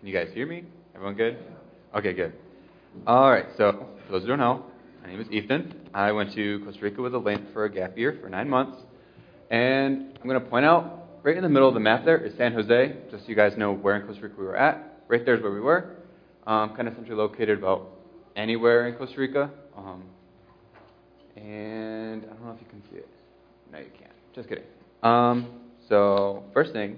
Can you guys hear me? Everyone good? Okay, good. All right, so for those who don't know, my name is Ethan. I went to Costa Rica with Elena for a gap year for 9 months. And I'm going to point out, right in the middle of the map there is San Jose, just so you guys know where in Costa Rica we were at. Right there is where we were, kind of centrally located about anywhere in Costa Rica. And I don't know if you can see it. No, you can't. Just kidding. So first thing,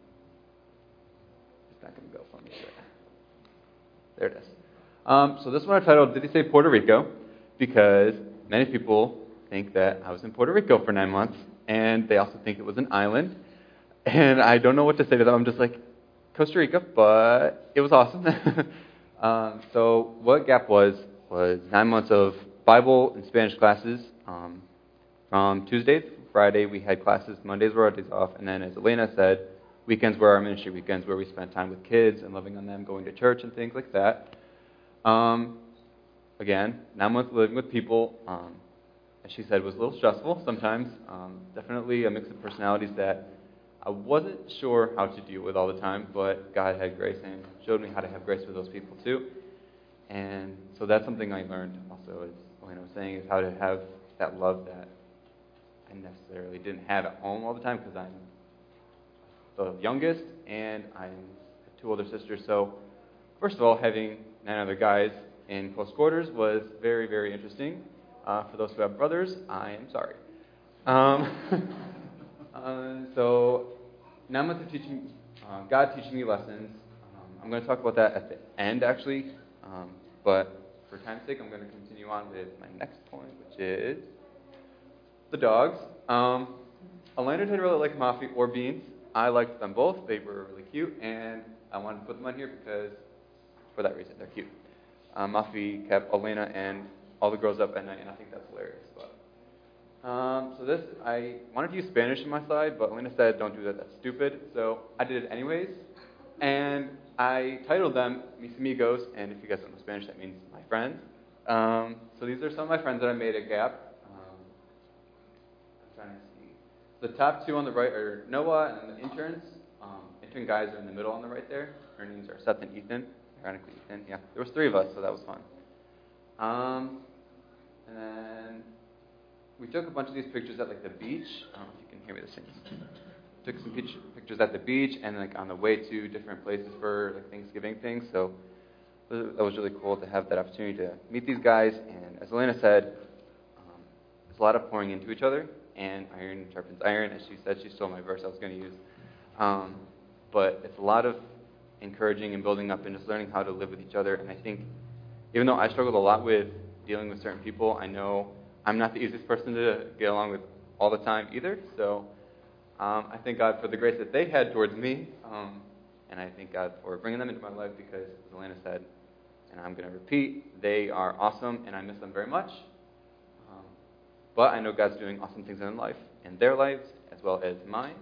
it's not going to go for me. There it is. So this one I titled, Did He Say Puerto Rico? Because many people think that I was in Puerto Rico for 9 months, and they also think it was an island. And I don't know what to say to them. I'm just like, Costa Rica, but it was awesome. So what GAP was 9 months of Bible and Spanish classes. From Tuesday through Friday, we had classes. Mondays were our days off. And then, as Elena said, weekends were our ministry weekends where we spent time with kids and loving on them, going to church and things like that. Again, 9 months living with people, as she said, was a little stressful sometimes. Definitely a mix of personalities that I wasn't sure how to deal with all the time, but God had grace and showed me how to have grace with those people too. And so that's something I learned also, as Elena was saying, is how to have that love that I necessarily didn't have at home all the time, because I'm the youngest and I have 2 older sisters. So first of all, having 9 other guys in close quarters was very, very interesting. For those who have brothers, I am sorry. So 9 months of teaching, God teaching me lessons. I'm going to talk about that at the end, actually. But for time's sake, I'm going to continue on with my next point, which is the dogs. Elena didn't really like Mafi or Beans. I liked them both. They were really cute, and I wanted to put them on here because, for that reason, they're cute. Mafi kept Elena and all the girls up at night, and I think that's hilarious. But so this, I wanted to use Spanish in my slide, but Elena said, don't do that, that's stupid. So I did it anyways, and I titled them Mis Amigos, and if you guys don't know Spanish, that means my friends. So these are some of my friends that I made at Gap. I'm trying to see. The top 2 on the right are Noah and the interns. Intern guys are in the middle on the right there. Their names are Seth and Ethan. Ironically, Ethan. Yeah, there was 3 of us, so that was fun. And then we took a bunch of these pictures at the beach. I don't know if you can hear me this thing. Took some pictures at the beach and on the way to different places for Thanksgiving things. So that was really cool to have that opportunity to meet these guys. And as Elena said, there's a lot of pouring into each other, and iron sharpens iron. As she said, she stole my verse I was going to use. But it's a lot of encouraging and building up and just learning how to live with each other. And I think, even though I struggled a lot with dealing with certain people, I know I'm not the easiest person to get along with all the time either. So I thank God for the grace that they had towards me, and I thank God for bringing them into my life because, as Elena said, and I'm going to repeat, they are awesome, and I miss them very much. But I know God's doing awesome things in their lives, as well as mine.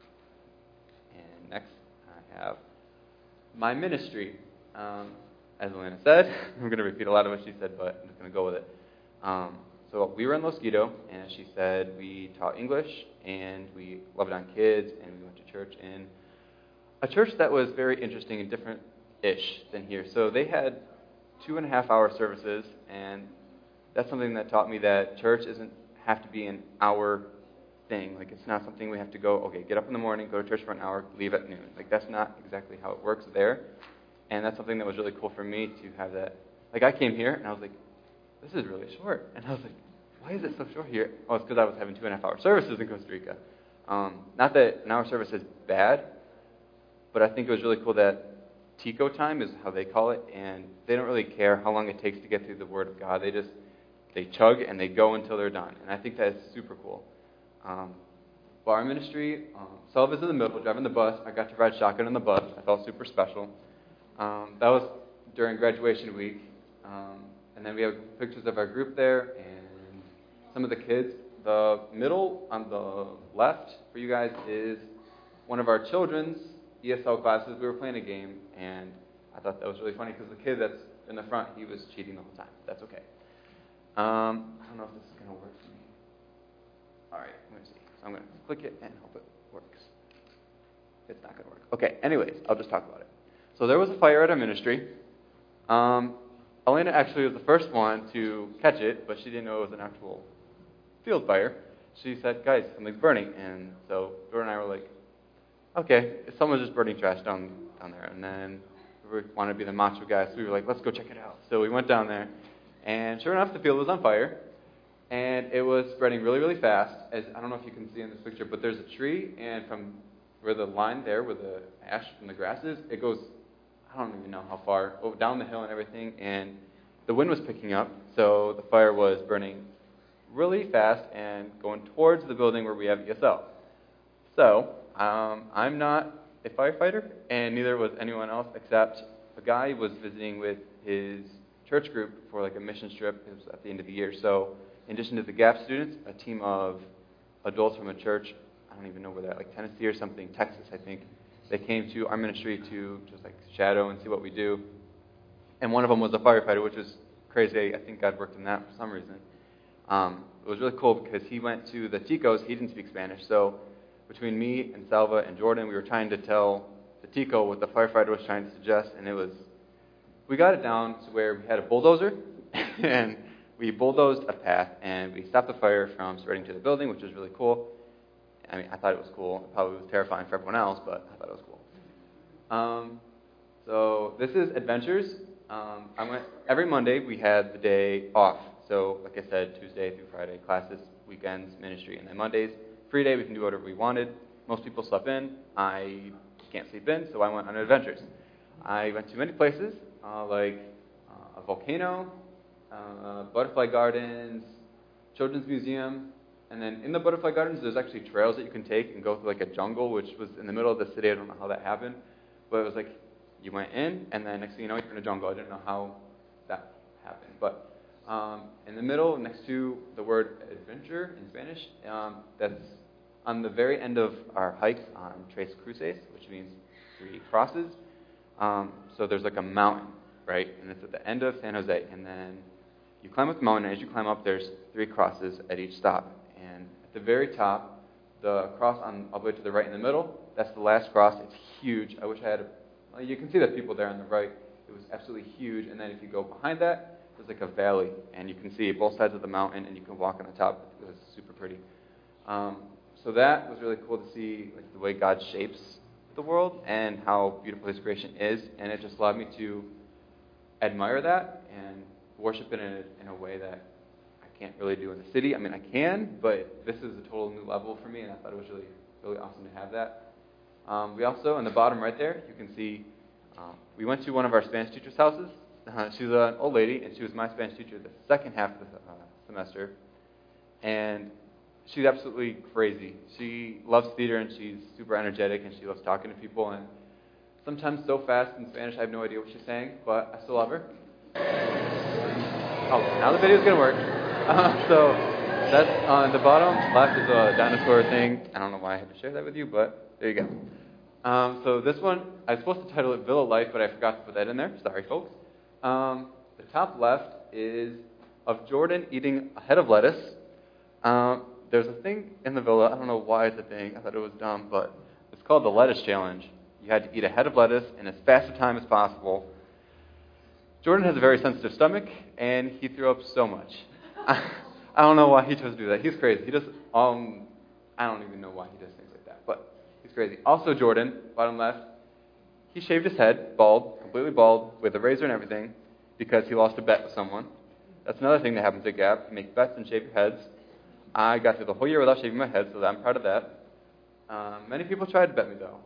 And next, I have my ministry. As Elena said, I'm going to repeat a lot of what she said, but I'm just going to go with it. So we were in Los Guido, and as she said, we taught English, and we loved on kids, and we went to church in a church that was very interesting and different-ish than here. So they had 2.5-hour services, and that's something that taught me that church doesn't have to be an hour thing. It's not something we have to go, okay, get up in the morning, go to church for an hour, leave at noon. That's not exactly how it works there. And that's something that was really cool for me to have that. I came here, and I was like, this is really short. And I was like, why is it so short here? Oh, it's because I was having 2.5-hour services in Costa Rica. Not that an hour service is bad, but I think it was really cool that Tico time is how they call it, and they don't really care how long it takes to get through the Word of God. They chug and they go until they're done. And I think that's super cool. But our ministry, Selva's in the middle, driving the bus. I got to ride shotgun on the bus. I felt super special. That was during graduation week. And then we have pictures of our group there and some of the kids. The middle on the left for you guys is one of our children's ESL classes. We were playing a game, and I thought that was really funny because the kid that's in the front, he was cheating the whole time. That's okay. I don't know if this is going to work for me. All right, let me see. So I'm going to click it and hope it works. It's not going to work. Okay, anyways, I'll just talk about it. So there was a fire at our ministry. Elena actually was the first one to catch it, but she didn't know it was an actual field fire. She said, guys, something's burning. And so Jordan and I were like, okay, someone's just burning trash down there. And then we wanted to be the macho guys, so we were like, let's go check it out. So we went down there, and sure enough, the field was on fire. And it was spreading really, really fast. As I don't know if you can see in this picture, but there's a tree, and from where the line there, where the ash from the grass is, it goes, I don't even know how far, down the hill and everything. And the wind was picking up, so the fire was burning really fast and going towards the building where we have ESL. So I'm not a firefighter, and neither was anyone else, except a guy was visiting with his church group for like a mission trip. It was at the end of the year. So in addition to the GAP students, a team of adults from a church, I don't even know where they're at, like Tennessee or something, Texas, I think. They came to our ministry to just like shadow and see what we do. And one of them was a firefighter, which was crazy. I think God worked in that for some reason. It was really cool because he went to the Ticos. He didn't speak Spanish. So between me and Salva and Jordan, we were trying to tell the Tico what the firefighter was trying to suggest. And we got it down to where we had a bulldozer. And we bulldozed a path, and we stopped the fire from spreading to the building, which was really cool. I mean, I thought it was cool. It probably was terrifying for everyone else, but I thought it was cool. So this is Adventures. Every Monday we had the day off. So like I said, Tuesday through Friday, classes, weekends, ministry, and then Mondays, free day, we can do whatever we wanted. Most people slept in. I can't sleep in, so I went on adventures. I went to many places, like a volcano, butterfly gardens, children's museum, and then in the butterfly gardens, there's actually trails that you can take and go through like a jungle, which was in the middle of the city. I don't know how that happened, but it was like you went in, and then next thing you know, you're in a jungle. I didn't know how that happened, but in the middle, next to the word adventure in Spanish, that's on the very end of our hike on Tres Cruces, which means 3 crosses. So there's like a mountain, right? And it's at the end of San Jose, and then you climb up the mountain, and as you climb up, there's 3 crosses at each stop. And at the very top, the cross all the way to the right in the middle, that's the last cross. It's huge. I wish I had you can see the people there on the right. It was absolutely huge. And then if you go behind that, there's like a valley, and you can see both sides of the mountain, and you can walk on the top. It was super pretty. So that was really cool to see, like the way God shapes the world and how beautiful His creation is. And it just allowed me to admire that and worship it in a way that I can't really do in the city. I mean, I can, but this is a total new level for me, and I thought it was really, really awesome to have that. We also, in the bottom right there, you can see we went to one of our Spanish teachers' houses. She was an old lady, and she was my Spanish teacher the second half of the semester. And she's absolutely crazy. She loves theater, and she's super energetic, and she loves talking to people. And sometimes so fast in Spanish, I have no idea what she's saying, but I still love her. Oh, now the video's going to work. So that's on the bottom left is a dinosaur thing. I don't know why I had to share that with you, but there you go. So this one, I was supposed to title it Villa Life, but I forgot to put that in there. Sorry, folks. The top left is of Jordan eating a head of lettuce. There's a thing in the villa. I don't know why it's a thing. I thought it was dumb, but it's called the lettuce challenge. You had to eat a head of lettuce in as fast a time as possible. Jordan has a very sensitive stomach, and he threw up so much. I don't know why he chose to do that. He's crazy. He just, I don't even know why he does things like that, but he's crazy. Also, Jordan, bottom left, he shaved his head, bald, completely bald, with a razor and everything, because he lost a bet with someone. That's another thing that happens at Gap. You make bets and shave your heads. I got through the whole year without shaving my head, so I'm proud of that. Many people tried to bet me, though.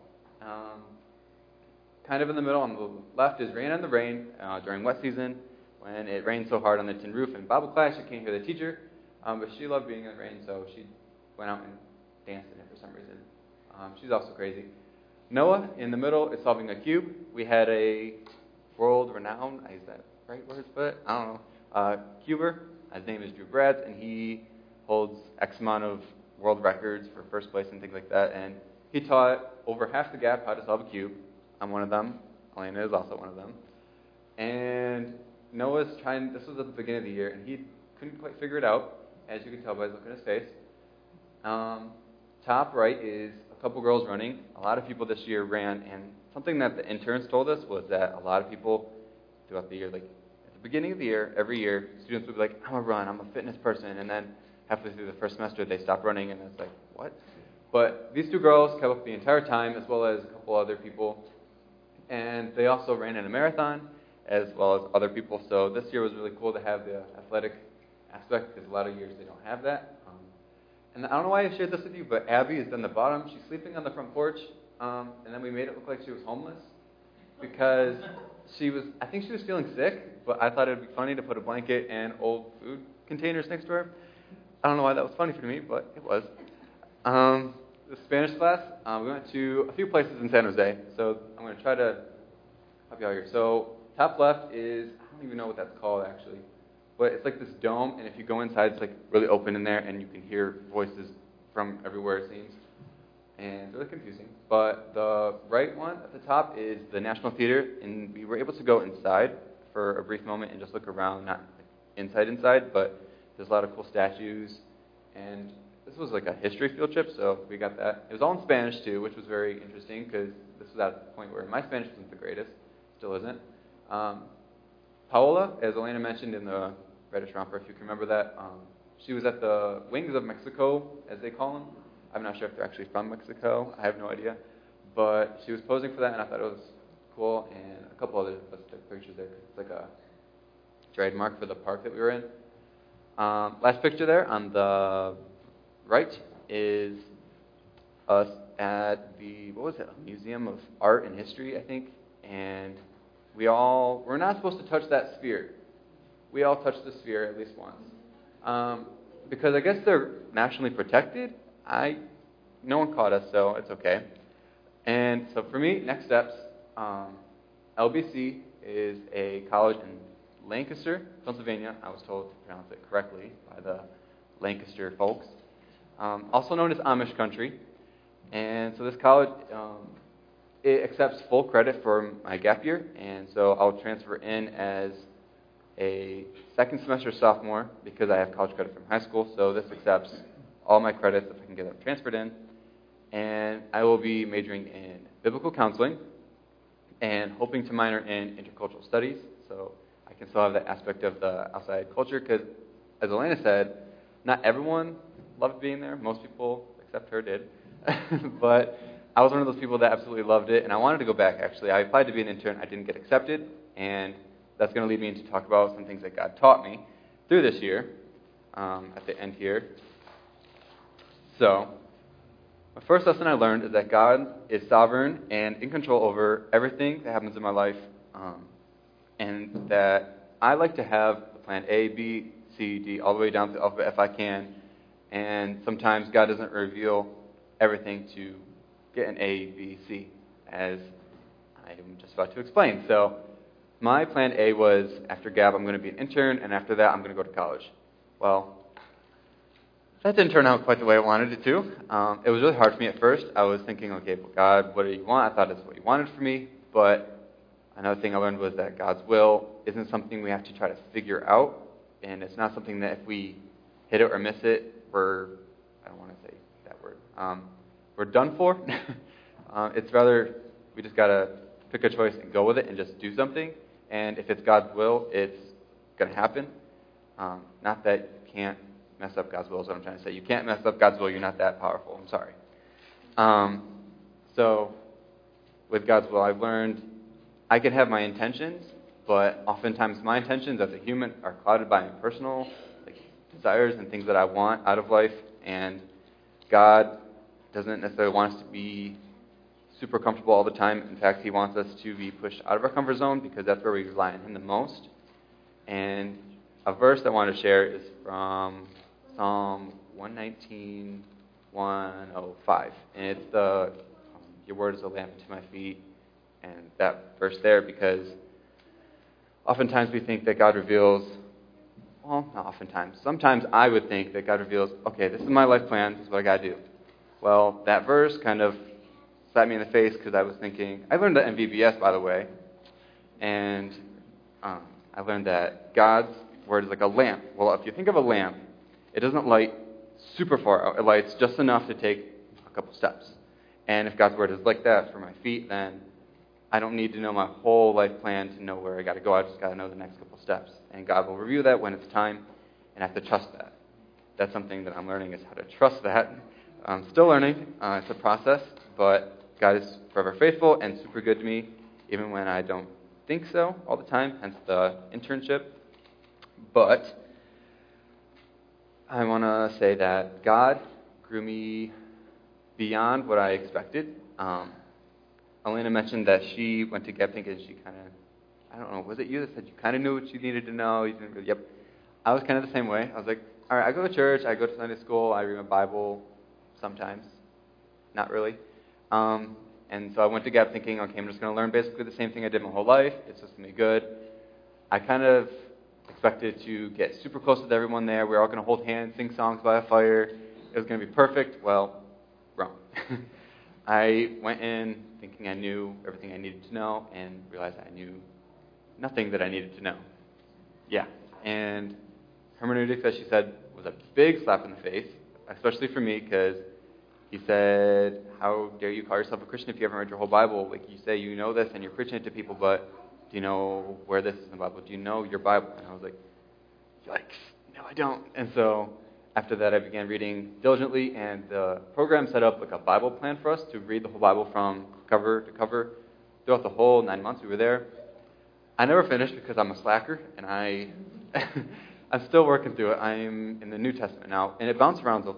Kind of in the middle on the left is Rain on the Rain during wet season, when it rained so hard on the tin roof. In Bible class, you can't hear the teacher, but she loved being in the rain, so she went out and danced in it for some reason. She's also crazy. Noah, in the middle, is solving a cube. We had a world-renowned, is that right words for it? I don't know. Cuber. His name is Drew Brads, and he holds X amount of world records for first place and things like that. And he taught over half the Gap how to solve a cube. I'm one of them. Elena is also one of them. And Noah's trying, this was at the beginning of the year, and he couldn't quite figure it out, as you can tell by looking at his face. Top right is a a couple girls running. A lot of people this year ran, and something that the interns told us was that a lot of people throughout the year, like at the beginning of the year, every year, students would be like, I'm a run, I'm a fitness person, and then halfway through the first semester, they stop running, and it's like, what? But these two girls kept up the entire time, as well as a couple other people, and they also ran in a marathon, as well as other people. So this year was really cool to have the athletic aspect, because a lot of years they don't have that. And I don't know why I shared this with you, but Abby is on the bottom. She's sleeping on the front porch, and then we made it look like she was homeless, because I think she was feeling sick, but I thought it would be funny to put a blanket and old food containers next to her. I don't know why that was funny for me, but it was. The Spanish class, we went to a few places in San Jose, so I'm going to try to help you out here. So top left is, I don't even know what that's called actually, but it's like this dome, and if you go inside, it's like really open in there, and you can hear voices from everywhere, it seems, and it's really confusing. But the right one at the top is the National Theater, and we were able to go inside for a brief moment and just look around, not inside, but there's a lot of cool statues, and this was like a history field trip, so we got that. It was all in Spanish, too, which was very interesting, because this was at the point where my Spanish wasn't the greatest, still isn't. Paola, as Elena mentioned in the Reddish Romper, if you can remember that, she was at the Wings of Mexico, as they call them. I'm not sure if they're actually from Mexico. I have no idea. But she was posing for that, and I thought it was cool, and a couple other pictures there. It's like a trademark for the park that we were in. Last picture there on the right is us at the, Museum of Art and History, I think. And we're not supposed to touch that sphere. We all touched the sphere at least once. Because I guess they're nationally protected. No one caught us, so it's okay. And so for me, next steps, LBC is a college in Lancaster, Pennsylvania. I was told to pronounce it correctly by the Lancaster folks. Also known as Amish country. And so this college, it accepts full credit for my gap year, and so I'll transfer in as a second semester sophomore because I have college credit from high school, so this accepts all my credits if I can get them transferred in. And I will be majoring in biblical counseling and hoping to minor in intercultural studies, so I can still have that aspect of the outside culture, because as Elena said, not everyone loved being there. Most people, except her, did. But I was one of those people that absolutely loved it, and I wanted to go back, actually. I applied to be an intern. I didn't get accepted, and that's going to lead me into talk about some things that God taught me through this year at the end here. So, the first lesson I learned is that God is sovereign and in control over everything that happens in my life, and that I like to have the plan A, B, C, D, all the way down to alphabet if I can, and sometimes God doesn't reveal everything to get an A, B, C, as I'm just about to explain. So my plan A was, after Gab, I'm going to be an intern, and after that, I'm going to go to college. Well, that didn't turn out quite the way I wanted it to. It was really hard for me at first. I was thinking, okay, well, God, what do you want? I thought it's what you wanted for me, but another thing I learned was that God's will isn't something we have to try to figure out, and it's not something that if we hit it or miss it, I don't want to say that word, we're done for. It's rather, we just got to pick a choice and go with it and just do something. And if it's God's will, it's going to happen. Not that you can't mess up God's will is what I'm trying to say. You can't mess up God's will. You're not that powerful. I'm sorry. So with God's will, I've learned I can have my intentions, but oftentimes my intentions as a human are clouded by my personal desires and things that I want out of life. And God doesn't necessarily want us to be super comfortable all the time. In fact, He wants us to be pushed out of our comfort zone because that's where we rely on Him the most. And a verse I want to share is from Psalm 119, 105. And it's your word is a lamp to my feet. And that verse there, because oftentimes we think that God reveals, well, not oftentimes. Sometimes I would think that God reveals, okay, this is my life plan, this is what I got to do. Well, that verse kind of slapped me in the face because I was thinking, I learned that in VBS, by the way, and I learned that God's word is like a lamp. Well, if you think of a lamp, it doesn't light super far out. It lights just enough to take a couple steps. And if God's word is like that for my feet, then I don't need to know my whole life plan to know where I got to go. I just got to know the next couple steps. And God will review that when it's time, and I have to trust that. That's something that I'm learning, is how to trust that. I'm still learning. It's a process, but God is forever faithful and super good to me, even when I don't think so all the time, hence the internship. But I want to say that God grew me beyond what I expected. Elena mentioned that she went to Gap thinking she kind of, I don't know, was it you that said you kind of knew what you needed to know? You didn't really, yep. I was kind of the same way. I was like, all right, I go to church, I go to Sunday school, I read my Bible sometimes. Not really. And so I went to Gap thinking, okay, I'm just going to learn basically the same thing I did my whole life. It's just going to be good. I kind of expected to get super close with everyone there. We were all going to hold hands, sing songs by a fire. It was going to be perfect. Well, wrong. I went in thinking I knew everything I needed to know and realized I knew nothing that I needed to know. Yeah. And hermeneutics, as she said, was a big slap in the face, especially for me, because he said, how dare you call yourself a Christian if you haven't read your whole Bible? Like, you say you know this and you're preaching it to people, but do you know where this is in the Bible? Do you know your Bible? And I was like, yikes, no, I don't. And so after that, I began reading diligently, and the program set up like a Bible plan for us to read the whole Bible from cover to cover throughout the whole 9 months we were there. I never finished because I'm a slacker, and I'm still working through it. I'm in the New Testament now, and it bounces around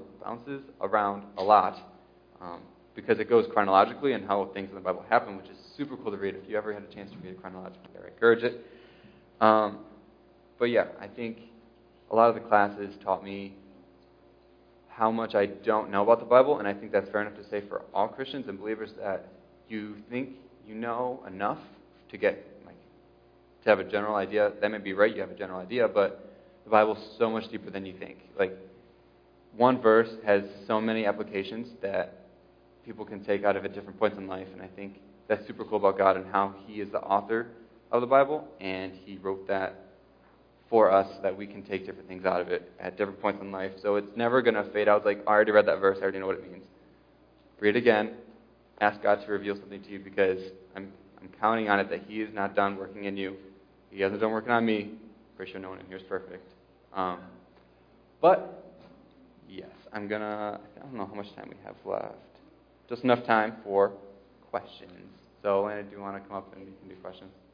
a lot because it goes chronologically and how things in the Bible happen, which is super cool to read. If you ever had a chance to read it chronologically, I encourage it. But yeah, I think a lot of the classes taught me how much I don't know about the Bible, and I think that's fair enough to say for all Christians and believers, that you think you know enough to to have a general idea. That may be right, you have a general idea, but the Bible's so much deeper than you think. Like, one verse has so many applications that people can take out of it different points in life, and I think that's super cool about God and how He is the author of the Bible, and He wrote that for us so that we can take different things out of it at different points in life. So it's never going to fade out. It's like, I already read that verse, I already know what it means. Read it again, ask God to reveal something to you, because I'm counting on it that He is not done working in you. He hasn't done working on me. Pretty sure no one in here is perfect. But, yes, I don't know how much time we have left. Just enough time for questions. So, Elena, do you want to come up and we can do questions?